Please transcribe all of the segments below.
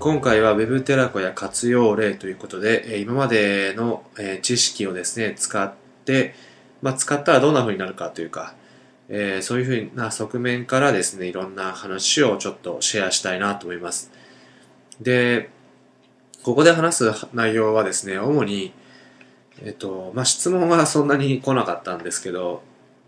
今回は Web 寺子屋活用例ということで、今までの知識をですね、使って、使ったらどんな風になるかというか、そういう風な側面からですね、いろんな話をちょっとシェアしたいなと思います。で、ここで話す内容はですね、主に、質問はそんなに来なかったんですけど、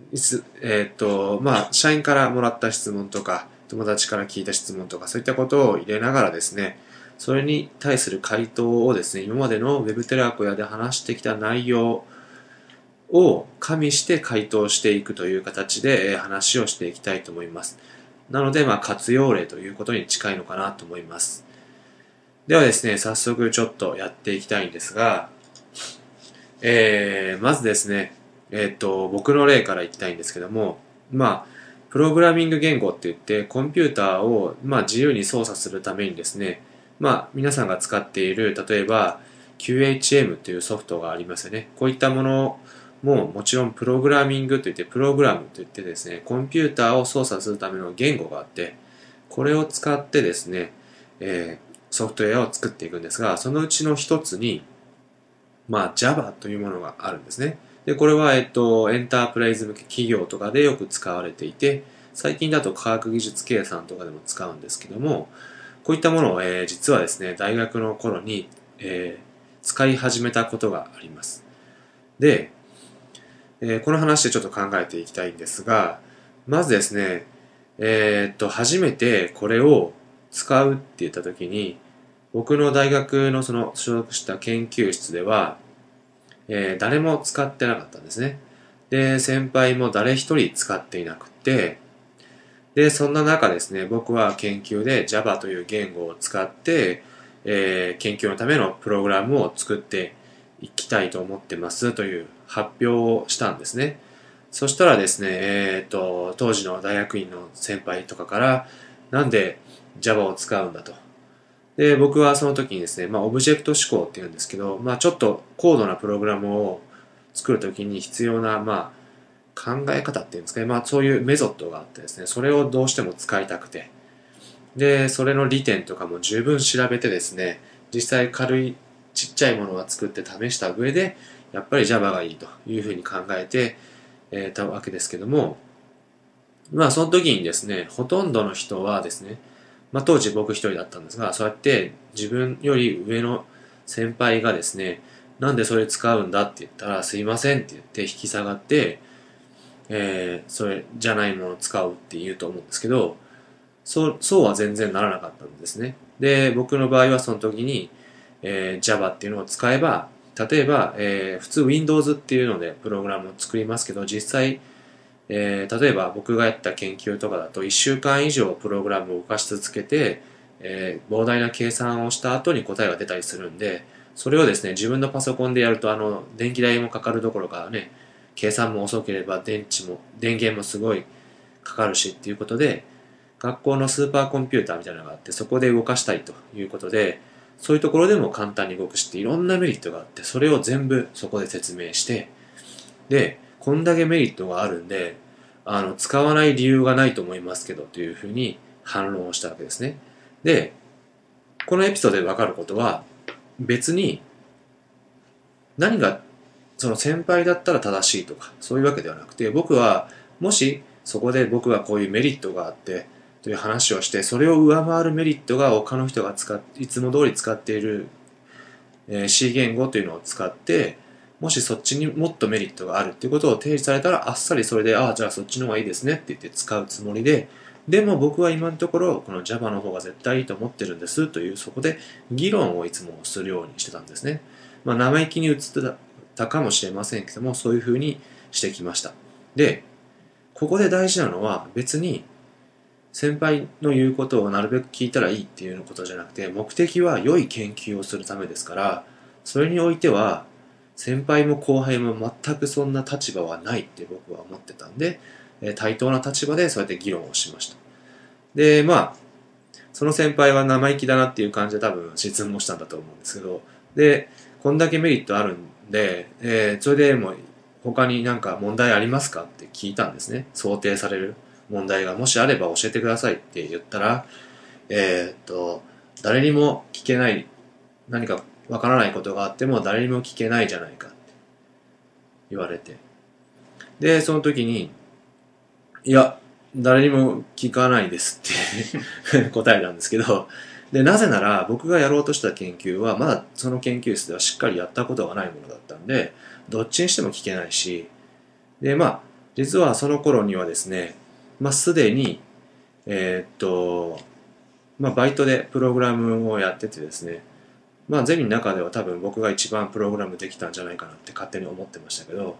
社員からもらった質問とか、友達から聞いた質問とか、そういったことを入れながらですね、それに対する回答をですね、今までの Web テラコヤで話してきた内容を加味して回答していくという形で話をしていきたいと思います。なので、活用例ということに近いのかなと思います。ではですね、早速ちょっとやっていきたいんですが、まずですね、僕の例からいきたいんですけども、プログラミング言語って言って、コンピューターを、自由に操作するためにですね、皆さんが使っている、例えば、QHM というソフトがありますよね。こういったものも、もちろんプログラミングといって、プログラムといってですね、コンピューターを操作するための言語があって、これを使ってですね、ソフトウェアを作っていくんですが、そのうちの一つに、Java というものがあるんですね。で、これは、エンタープライズ向け企業とかでよく使われていて、最近だと科学技術計算とかでも使うんですけども、こういったものを、実はですね、大学の頃に、使い始めたことがあります。で、この話でちょっと考えていきたいんですが、まずですね、初めてこれを使うって言ったときに、僕の大学のその所属した研究室では、誰も使ってなかったんですね。で、先輩も誰一人使っていなくて、で、そんな中ですね、僕は研究で Java という言語を使って、研究のためのプログラムを作っていきたいと思ってますという発表をしたんですね。そしたらですね、当時の大学院の先輩とかから、なんで Java を使うんだと。で、僕はその時にですね、オブジェクト思考って言うんですけど、ちょっと高度なプログラムを作る時に必要な、考え方っていうんですかね、そういうメソッドがあってですね、それをどうしても使いたくて、で、それの利点とかも十分調べてですね、実際軽いちっちゃいものを作って試した上で、やっぱり Java がいいというふうに考えて、たわけですけども、その時にですね、ほとんどの人はですね、当時僕一人だったんですが、そうやって自分より上の先輩がですね、なんでそれ使うんだって言ったら、すいませんって言って引き下がって、それじゃないものを使うって言うと思うんですけど、そうは全然ならなかったんですね。で、僕の場合はその時に、Java っていうのを使えば、例えば、普通 Windows っていうのでプログラムを作りますけど、実際、例えば僕がやった研究とかだと1週間以上プログラムを動かし続けて、膨大な計算をした後に答えが出たりするんで、それをですね、自分のパソコンでやると電気代もかかるどころかね、計算も遅ければ電源もすごいかかるしっていうことで、学校のスーパーコンピューターみたいなのがあって、そこで動かしたいということで、そういうところでも簡単に動くしっていろんなメリットがあって、それを全部そこで説明して、で、こんだけメリットがあるんで、使わない理由がないと思いますけど、というふうに反論をしたわけですね。で、このエピソードでわかることは、別に何がその先輩だったら正しいとか、そういうわけではなくて、僕は、もしそこで僕がこういうメリットがあって、という話をして、それを上回るメリットが他の人がいつも通り使っている、C 言語というのを使って、もしそっちにもっとメリットがあるっていうことを提示されたら、あっさりそれで、じゃあそっちの方がいいですねって言って使うつもりで、でも僕は今のところ、この Java の方が絶対いいと思ってるんですという、そこで議論をいつもするようにしてたんですね。生意気に映ってたかもしれませんけども、そういうふうにしてきました。で、ここで大事なのは別に先輩の言うことをなるべく聞いたらいいっていうことじゃなくて、目的は良い研究をするためですから、それにおいては先輩も後輩も全くそんな立場はないって僕は思ってたんで、対等な立場でそうやって議論をしました。で、その先輩は生意気だなっていう感じで多分質問したんだと思うんですけど、で、こんだけメリットあるんで、それでも他になんか問題ありますかって聞いたんですね。想定される問題がもしあれば教えてくださいって言ったら、 誰にも聞けない、何かわからないことがあっても誰にも聞けないじゃないかって言われて。で、その時に、いや、誰にも聞かないですって答えたんですけど、で、なぜなら僕がやろうとした研究はまだその研究室ではしっかりやったことがないものだったんで、どっちにしても聞けないし、で、実はその頃にはですね、すでに、バイトでプログラムをやっててですね、ゼミの中では多分僕が一番プログラムできたんじゃないかなって勝手に思ってましたけど、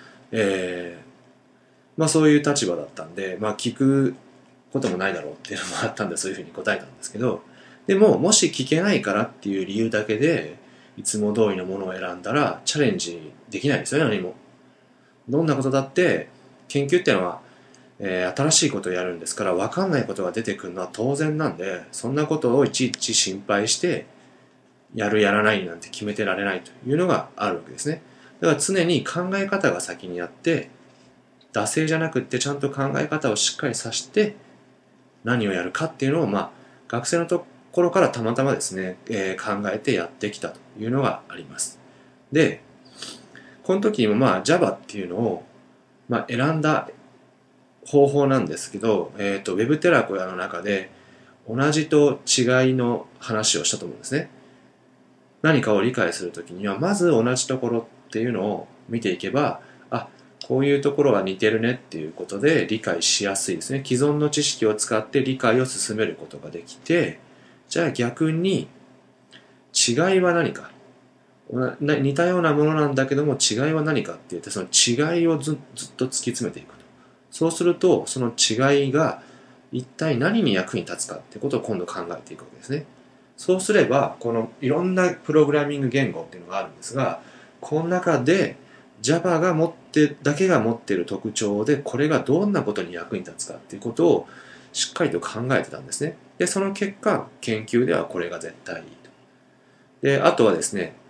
そういう立場だったんで、聞くこともないだろうっていうのもあったんで、そういうふうに答えたんですけど、でも、もし聞けないからっていう理由だけで、いつも通りのものを選んだら、チャレンジできないですよね、何も。どんなことだって、研究っていうのは、新しいことをやるんですから、分かんないことが出てくるのは当然なんで、そんなことをいちいち心配して、やるやらないなんて決めてられないというのがあるわけですね。だから常に考え方が先にあって、惰性じゃなくってちゃんと考え方をしっかりさして何をやるかっていうのを、学生のところからたまたまですね、考えてやってきたというのがあります。で、この時にもJava っていうのを、選んだ方法なんですけど、Web 寺子屋の中で同じと違いの話をしたと思うんですね。何かを理解するときには、まず同じところっていうのを見ていけば、こういうところが似てるねっていうことで理解しやすいですね。既存の知識を使って理解を進めることができて、じゃあ逆に違いは何か。似たようなものなんだけども違いは何かって言って、その違いをずっと突き詰めていくと。そうすると、その違いが一体何に役に立つかってことを今度考えていくわけですね。そうすれば、このいろんなプログラミング言語っていうのがあるんですが、この中で Java だけが持っている特徴で、これがどんなことに役に立つかっていうことをしっかりと考えてたんですね。で、その結果、研究ではこれが絶対いいと。で、あとはですね、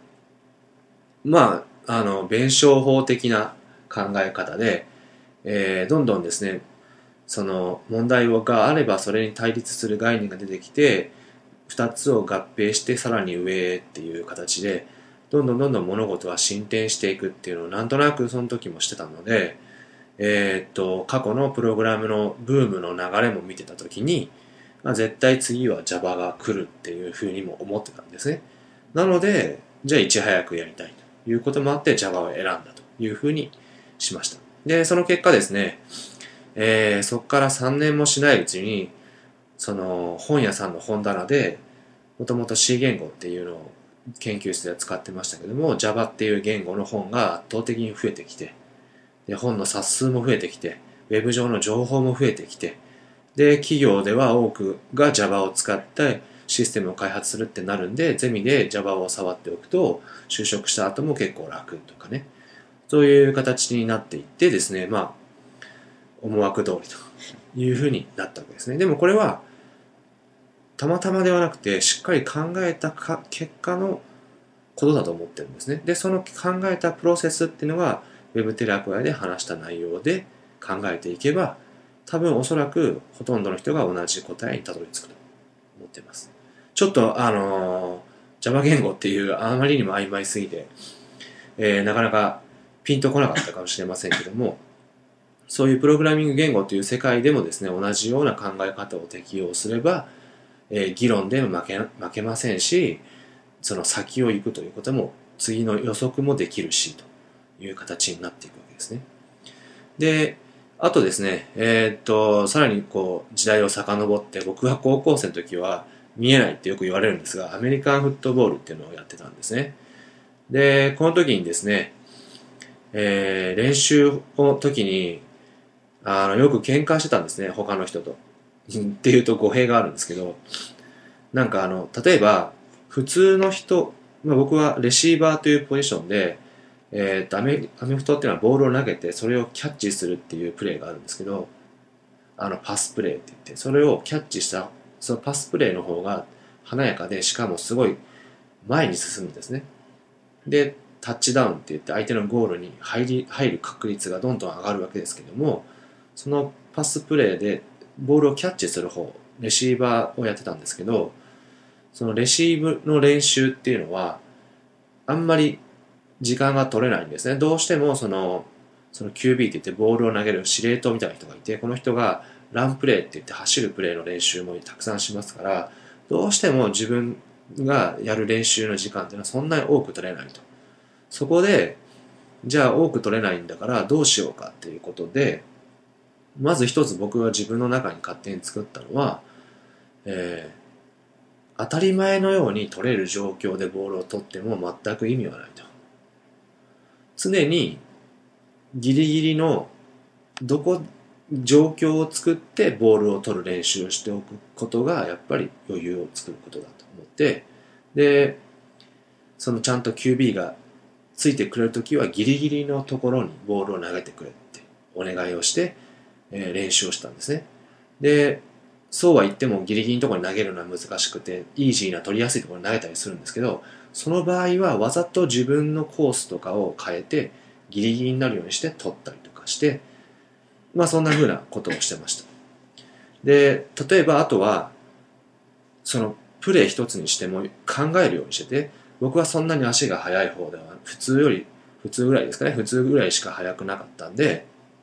弁証法的な考え方で、どんどんですね、その問題があればそれに対立する概念が出てきて、2つを合併してさらに上へっていう形でどんどん物事は進展していくっていうのをなんとなくその時もしてたので、過去のプログラムのブームの流れも見てた時に、絶対次は Java が来るっていうふうにも思ってたんですね。なので、じゃあいち早くやりたいということもあって Java を選んだというふうにしました。で、その結果ですね、そこから3年もしないうちに、その本屋さんの本棚で、もともと C 言語っていうのを研究室では使ってましたけども、Java っていう言語の本が圧倒的に増えてきて、で本の冊数も増えてきて、ウェブ上の情報も増えてきて、で、企業では多くが Java を使ってシステムを開発するってなるんで、ゼミで Java を触っておくと、就職した後も結構楽とかね、そういう形になっていってですね、思惑通りというふうになったわけですね。でもこれは、たまたまではなくて、しっかり考えた結果のことだと思ってるんですね。で、その考えたプロセスっていうのが、Web 寺子屋で話した内容で考えていけば、多分おそらくほとんどの人が同じ答えにたどり着くと思っています。ちょっとJava 言語っていうあまりにも曖昧すぎて、なかなかピンとこなかったかもしれませんけども、そういうプログラミング言語という世界でもですね、同じような考え方を適用すれば、議論で負けませんし、その先を行くということも、次の予測もできるし、という形になっていくわけですね。で、あとですね、さらに時代を遡って、僕が高校生の時は見えないってよく言われるんですが、アメリカンフットボールっていうのをやってたんですね。で、この時にですね、練習の時に、よく喧嘩してたんですね、他の人と。っていうと語弊があるんですけど、例えば、普通の人、僕はレシーバーというポジションで、アメフトっていうのはボールを投げて、それをキャッチするっていうプレーがあるんですけど、パスプレーって言って、それをキャッチした、そのパスプレーの方が華やかで、しかもすごい前に進むんですね。で、タッチダウンって言って相手のゴールに入る確率がどんどん上がるわけですけども、そのパスプレーでボールをキャッチする方、レシーバーをやってたんですけど、 そのレシーブの練習っていうのは、あんまり時間が取れないんですね。どうしてもその QB って言ってボールを投げる司令塔みたいな人がいて、この人がランプレーって言って走るプレーの練習もたくさんしますから、どうしても自分がやる練習の時間っていうのはそんなに多く取れないと。そこで、じゃあ多く取れないんだからどうしようかっていうことで、まず一つ僕は自分の中に勝手に作ったのは、当たり前のように取れる状況でボールを取っても全く意味はないと。常にギリギリの状況を作ってボールを取る練習をしておくことがやっぱり余裕を作ることだと思って、で、そのちゃんと QB がついてくれるときはギリギリのところにボールを投げてくれってお願いをして、練習をしたんですね。で、そうは言ってもギリギリのところに投げるのは難しくて、イージーな取りやすいところに投げたりするんですけど、その場合はわざと自分のコースとかを変えて、ギリギリになるようにして取ったりとかして、まあそんな風なことをしてました。で、例えばあとは、そのプレー一つにしても考えるようにしてて、僕はそんなに足が速い方では、普通ぐらいですかね、普通ぐらいしか速くなかったんで、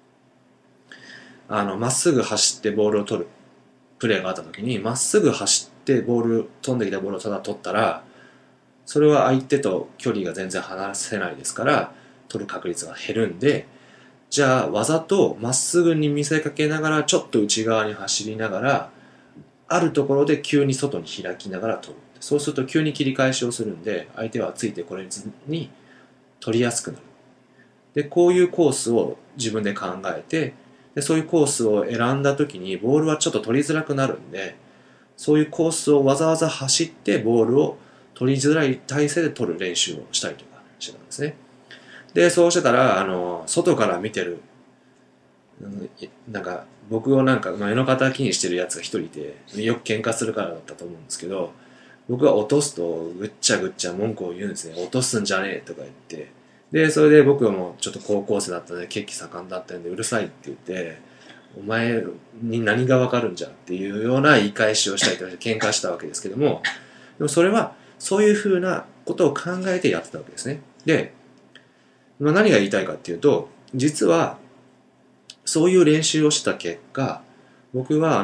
まっすぐ走ってボールを取るプレーがあった時に、まっすぐ走って飛んできたボールをただ取ったら、それは相手と距離が全然離せないですから、取る確率が減るんで、じゃあわざとまっすぐに見せかけながら、ちょっと内側に走りながら、あるところで急に外に開きながら取る。そうすると急に切り返しをするんで、相手はついてこれずに取りやすくなる。で、こういうコースを自分で考えて、でそういうコースを選んだ時にボールはちょっと取りづらくなるんで、そういうコースをわざわざ走ってボールを取りづらい体勢で取る練習をしたりとかしてたんですね。で、そうしてたら、外から見てる、なんか、僕をなんか、目の敵にしてるやつが一人いて、よく喧嘩するからだったと思うんですけど、僕が落とすと、ぐっちゃぐっちゃ文句を言うんですね。落とすんじゃねえとか言って。で、それで僕はもうちょっと高校生だったので、血気盛んだったんで、うるさいって言って、お前に何がわかるんじゃっていうような言い返しをしたりとかして喧嘩したわけですけども、でもそれは、そういうふうなことを考えてやってたわけですね。で、まあ、何が言いたいかっていうと、実は、そういう練習をした結果、僕は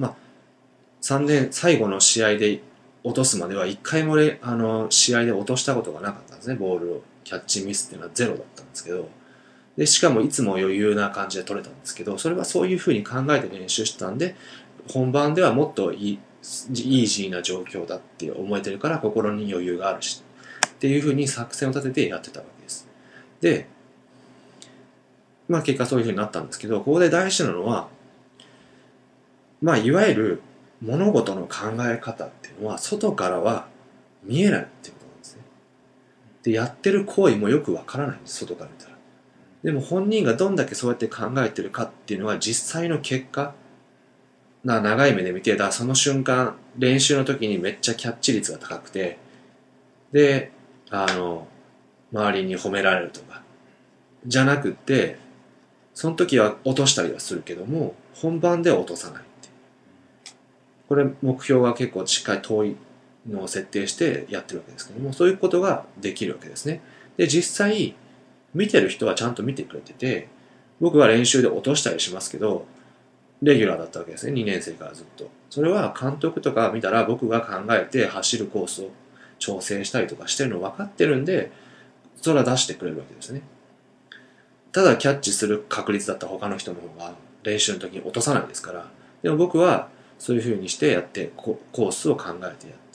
3年、最後の試合で落とすまでは1回も試合で落としたことがなかったんですね、ボールを。キャッチミスっていうのはゼロだったんですけど、で、しかもいつも余裕な感じで取れたんですけど、それはそういうふうに考えて練習してたんで、本番ではもっとイージーな状況だって思えてるから心に余裕があるし、っていうふうに作戦を立ててやってたわけです。で、まあ結果そういうふうになったんですけど、ここで大事なのは、まあいわゆる物事の考え方っていうのは外からは見えないっていうことなんですね。で、やってる行為もよくわからないんです、外から見たら。でも本人がどんだけそうやって考えてるかっていうのは実際の結果、長い目で見て、その瞬間、練習の時にめっちゃキャッチ率が高くて、で、周りに褒められるとか、じゃなくって、その時は落としたりはするけども、本番では落とさないって。これ目標が結構しっかり遠いのを設定してやってるわけですけども、そういうことができるわけですね。で、実際、見てる人はちゃんと見てくれてて、僕は練習で落としたりしますけど、レギュラーだったわけですね、2年生からずっと。それは監督とか見たら僕が考えて走るコースを調整したりとかしてるの分かってるんで、それは出してくれるわけですね。ただキャッチする確率だったら他の人の方が練習の時に落とさないですから。でも僕はそういう風にしてやって、コースを考えてやって。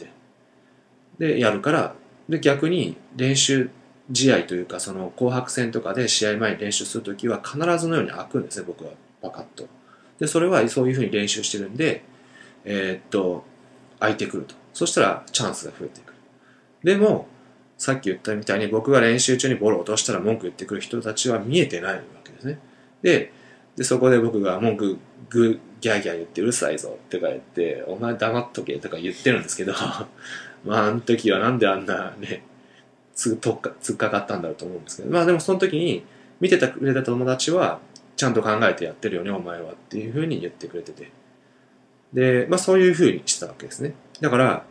で、やるから、で、逆に練習試合というか、その紅白戦とかで試合前に練習するときは必ずのように開くんですね、僕は。パカッと。で、それはそういう風に練習してるんで、開いてくると。そしたらチャンスが増えてくる。でも、さっき言ったみたいに僕が練習中にボールを落としたら文句言ってくる人たちは見えてないわけですね。で、そこで僕が文句ギャーギャー言ってうるさいぞとか言って、お前黙っとけとか言ってるんですけど、まああの時はなんであんなね、突っかかったんだろうと思うんですけど、まあでもその時に見てくれた友達はちゃんと考えてやってるよねお前はっていうふうに言ってくれてて。で、まあそういうふうにしたわけですね。だから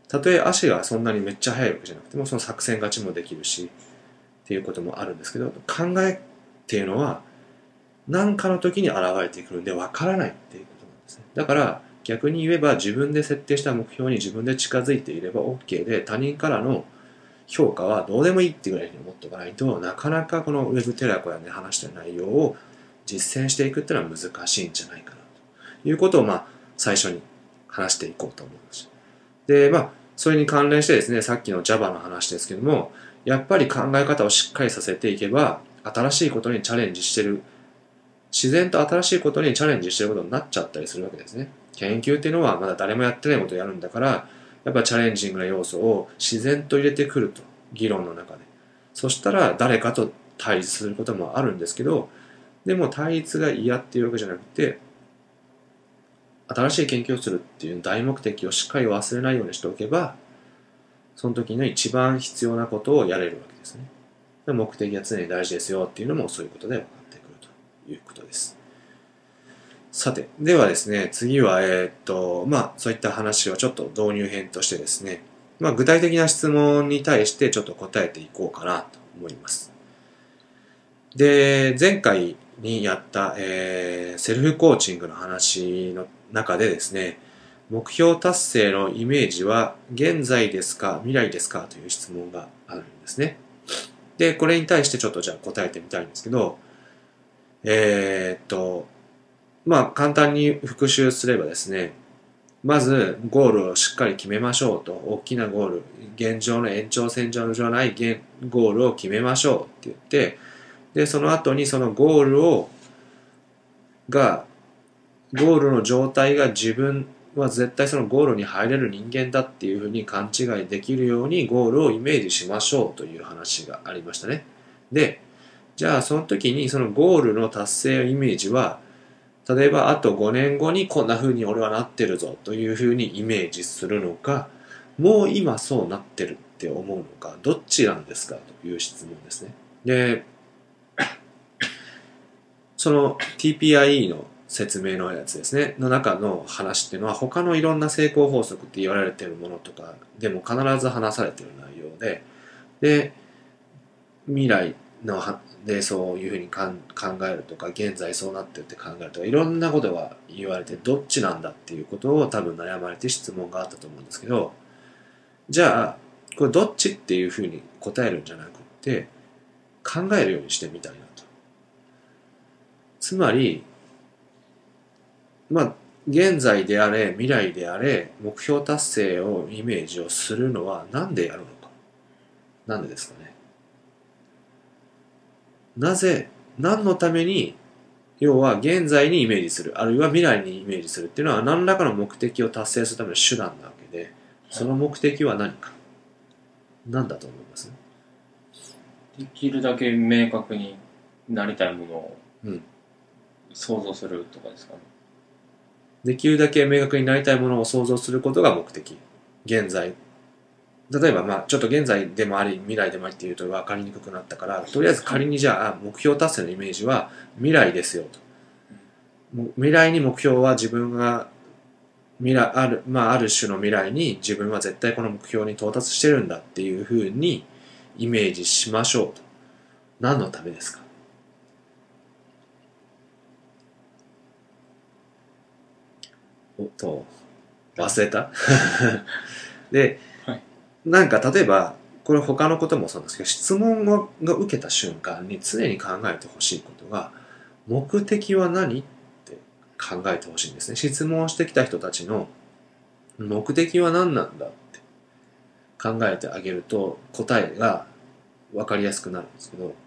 たとえ足がそんなにめっちゃ速いわけじゃなくても、その作戦勝ちもできるしっていうこともあるんですけど、考えっていうのは何かの時に現れてくるんで分からないっていうことなんですね。だから逆に言えば、自分で設定した目標に自分で近づいていれば OK で、他人からの評価はどうでもいいっていうぐらいに思っておかないと、なかなかこのウェブ寺子やね話した内容を実践していくっていうのは難しいんじゃないかなということを最初に話していこうと思います。でそれに関連してですね、さっきの Java の話ですけども、やっぱり考え方をしっかりさせていけば、新しいことにチャレンジしてる、自然と新しいことにチャレンジしてることになっちゃったりするわけですね。研究っていうのはまだ誰もやってないことをやるんだから、やっぱチャレンジングな要素を自然と入れてくると、議論の中で。そしたら誰かと対立することもあるんですけど、でも対立が嫌っていうわけじゃなくて、新しい研究をするっていう大目的をしっかり忘れないようにしておけば、その時の一番必要なことをやれるわけですね。目的が常に大事ですよっていうのもそういうことで分かってくるということです。さて、ではですね、次は、そういった話をちょっと導入編としてですね、具体的な質問に対してちょっと答えていこうかなと思います。で、前回にやった、セルフコーチングの話の中でですね、目標達成のイメージは現在ですか未来ですかという質問があるんですね。で、これに対してちょっとじゃあ答えてみたいんですけど、簡単に復習すればですね、まずゴールをしっかり決めましょうと、大きなゴール、現状の延長線上じゃないゴールを決めましょうって言って、で、その後にそのゴールの状態が自分は絶対そのゴールに入れる人間だっていうふうに勘違いできるようにゴールをイメージしましょうという話がありましたね。で、じゃあその時にそのゴールの達成イメージは、例えばあと5年後にこんな風に俺はなってるぞという風にイメージするのか、もう今そうなってるって思うのか、どっちなんですかという質問ですね。で、その TPIE の説明のやつですね、の中の話っていうのは他のいろんな成功法則って言われてるものとかでも必ず話されてる内容で、未来でそういうふうに考えるとか、現在そうなってるって考えるとか、いろんなことが言われてどっちなんだっていうことを多分悩まれて質問があったと思うんですけど、じゃあこれどっちっていうふうに答えるんじゃなくって考えるようにしてみたいなと。つまり現在であれ未来であれ目標達成をイメージをするのはなんでやるのか。なんでですかね。なぜ、何のために、要は現在にイメージする、あるいは未来にイメージするっていうのは何らかの目的を達成するための手段なわけで、その目的は何か。何だと思います？ できるだけ明確になりたいものを想像するとかですかね。 できるだけ明確になりたいものを想像することが目的。現在。例えばちょっと現在でもあり未来でもありっていうと分かりにくくなったから、とりあえず仮にじゃあ目標達成のイメージは未来ですよと。未来に目標は自分がある種の未来に自分は絶対この目標に到達してるんだっていうふうにイメージしましょうと。何のためですか？忘れたで、なんか例えばこれ他のこともそうなんですけど、質問が受けた瞬間に常に考えてほしいことが、目的は何って考えてほしいんですね。質問してきた人たちの目的は何なんだって考えてあげると答えが分かりやすくなるんですけど、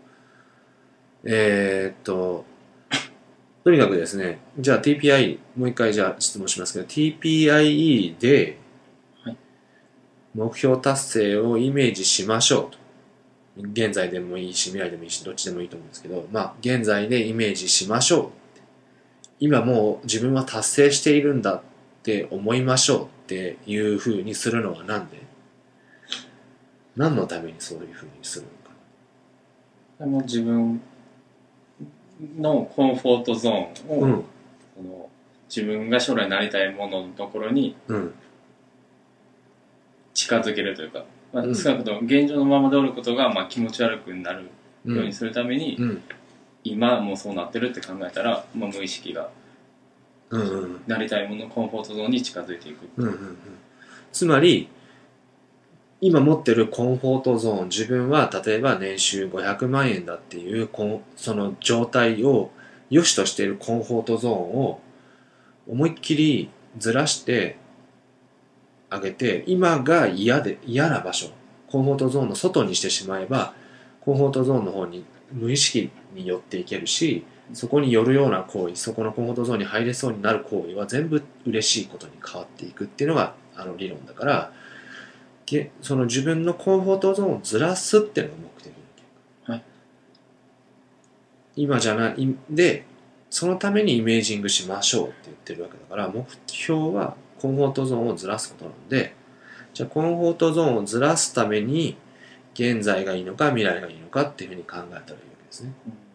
とにかくですね、じゃあ TPI、もう一回じゃあ質問しますけど、TPIE で目標達成をイメージしましょうと。現在でもいいし、未来でもいいし、どっちでもいいと思うんですけど、現在でイメージしましょう。今もう自分は達成しているんだって思いましょうっていうふうにするのはなんで？何のためにそういうふうにするのか。 自分のコンフォートゾーンを、自分が将来なりたいもののところに、 近づけるというか、まあ、 うん少なくとも現状のままでおることがまあ気持ち悪くなるようにするために、 うん今もうそうなってるって考えたら、まあ、無意識がうんうんなりたいもののコンフォートゾーンに近づいていく。 うんうんうん、つまり今持ってるコンフォートゾーン、自分は例えば年収500万円だっていうその状態を良しとしているコンフォートゾーンを思いっきりずらしてあげて、今が嫌な場所、コンフォートゾーンの外にしてしまえば、コンフォートゾーンの方に無意識に寄っていけるし、そこに寄るような行為、そこのコンフォートゾーンに入れそうになる行為は全部嬉しいことに変わっていくっていうのが理論だから、その自分のコンフォートゾーンをずらすっていうのが目的、 はい、 今じゃないで、そのためにイメージングしましょうって言ってるわけだから、目標はコンフォートゾーンをずらすことなので、じゃあコンフォートゾーンをずらすために現在がいいのか未来がいいのかっていうふうに考えたらいいわけですね。 うん